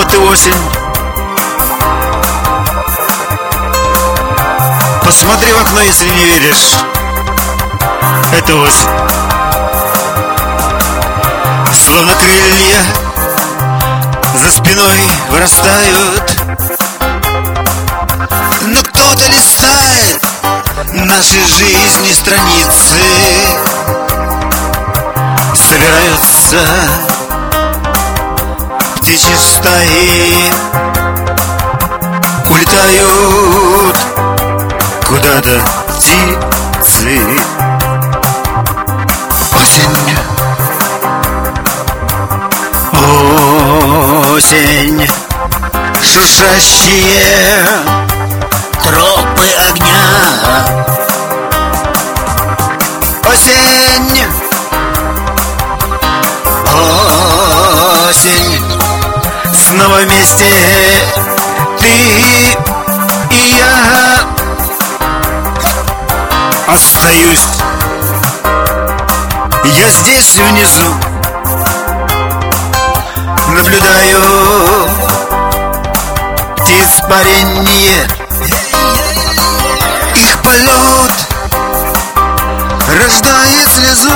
Вот и осень. Посмотри в окно, если не веришь. Это осень. Словно крылья за спиной вырастают, но кто-то листает нашей жизни страницы. Собираются птичьи стаи, улетают куда-то птицы. Осень, осень, шуршащие тропы огня. Осень, осень, снова вместе ты и я. Остаюсь я здесь внизу, наблюдаю испарение, их полет рождает слезу,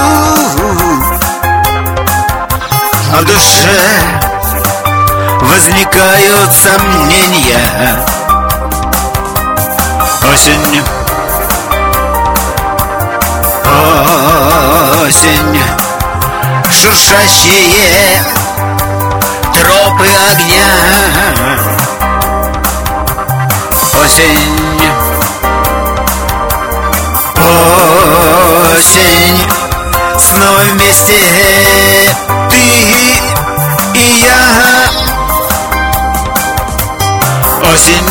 а в душе возникают сомнения. Осень, осень, шуршащие тропы огня. Осень, осень, снова вместе ты и я. Осень,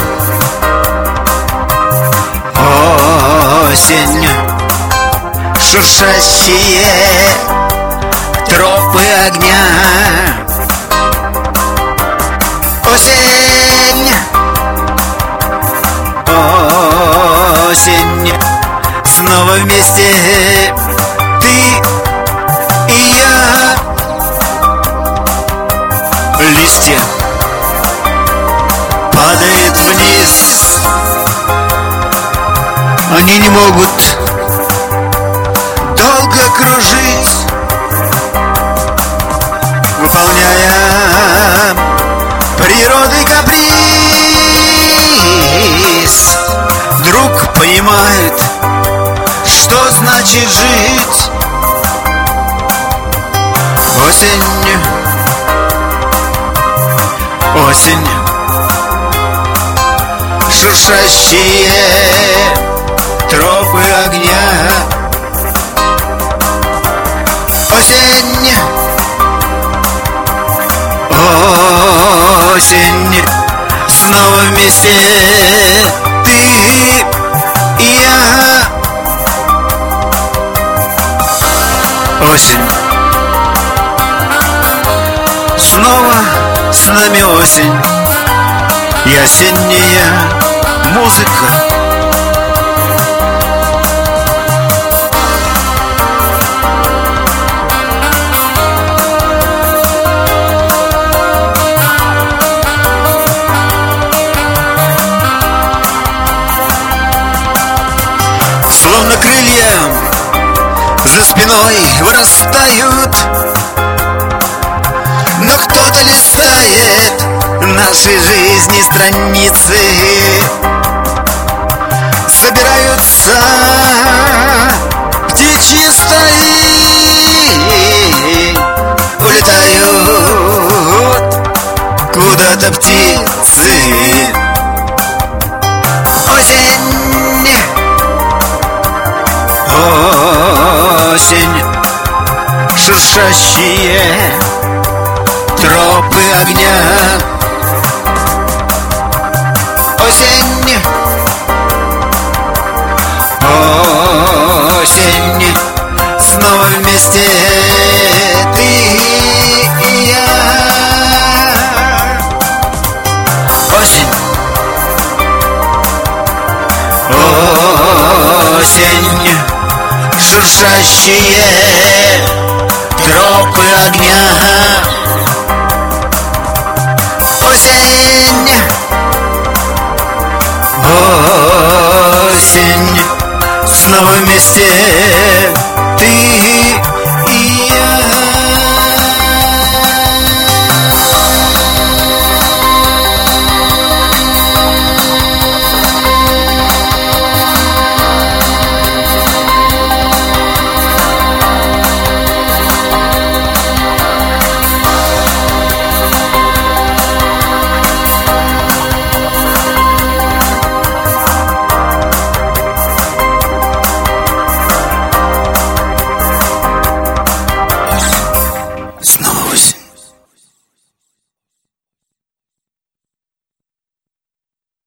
осень, шуршащие тропы огня. Осень, осень, снова вместе ты и я. Листья падают вниз, они не могут долго кружить, выполняя природы каприз. Вдруг понимают, что значит жить. Осень, осень, шуршащие тропы огня. Осень, осень, снова вместе ты и я. Осень, снова с нами осень и осенняя музыка. Словно крылья за спиной вырастают, но кто-то листает нашей жизни страницы. Собираются птичьи стаи, улетают куда-то птицы. Осень, осень, шуршащие тропы огня. Осень, осень, снова вместе